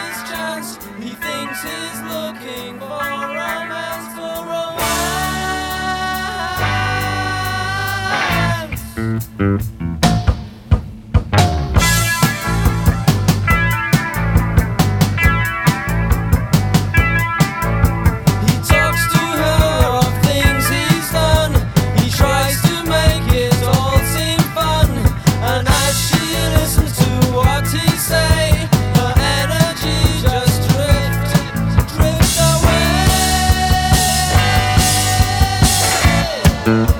his chance. He thinks he's looking for romance, for romance. He talks to her of things he's done. He tries to make it all seem fun. And as she listens to what he say, her energy just drifts away.